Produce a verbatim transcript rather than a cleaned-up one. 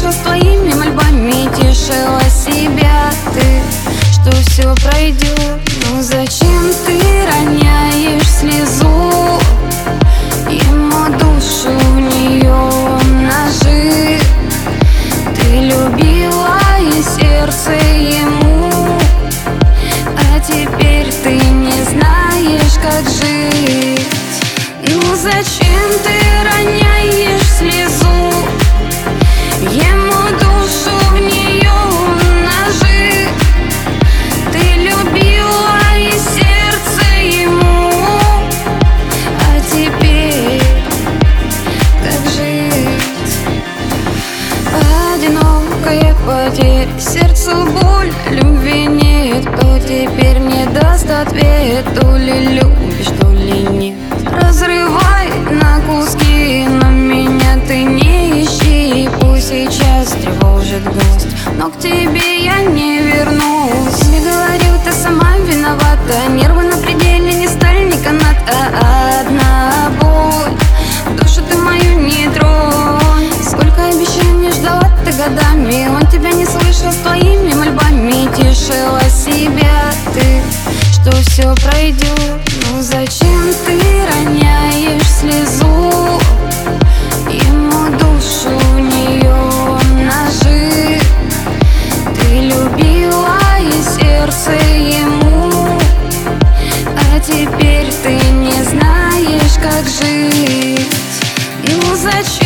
слышал, с твоими мольбами тешила себя ты, что все пройдет. Но зачем ты роняешь слезу? Ему душу, в нее ножи. Ты любила и сердце ему, а теперь ты не знаешь, как жить. Ну зачем ты роняешь слезу? Ему душу, в нее ножи. Ты любила и сердце ему, а теперь как жить? Одинокая потеря, сердцу боль, любви нет. Кто теперь мне даст ответ? То ли любишь, то ли нет. Разрывает на куски, но меня ты не ищи. Пусть сейчас тревожит грусть, но к тебе я не вернусь. Не говорю, ты сама виновата. Нервы на пределе, не сталь, не канат, а одна боль. Душу ты мою не тронь. Сколько обещаний ждала ты годами, он тебя не слышал, с твоими мольбами тешила себя ты, что все пройдет. Ну зачем ты роняешь слезу? Ему душу, в нее ножи. Ты любила и сердце ему, а теперь ты не знаешь, как жить. Ну зачем